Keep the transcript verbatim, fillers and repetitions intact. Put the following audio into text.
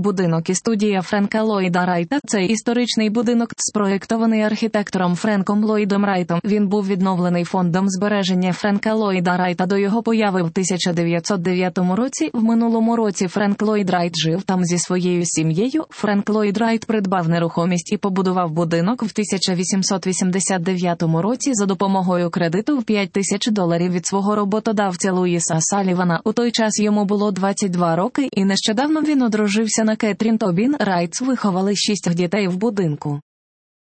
Будинок і студія Френка Ллойда Райта – це історичний будинок, спроєктований архітектором Френком Ллойдом Райтом. Він був відновлений фондом збереження Френка Ллойда Райта до його появи в тисяча дев'ятсот дев'ятому році. В минулому році Френк Ллойд Райт жив там зі своєю сім'єю. Френк Ллойд Райт придбав нерухомість і побудував будинок в тисяча вісімсот вісімдесят дев'ятому році за допомогою кредиту в п'ять тисяч доларів від свого роботодавця Луїса Салівана. У той час йому було двадцять два роки, і нещодавно він одружився на Кетрін Тобін. Райтс виховали шість дітей в будинку.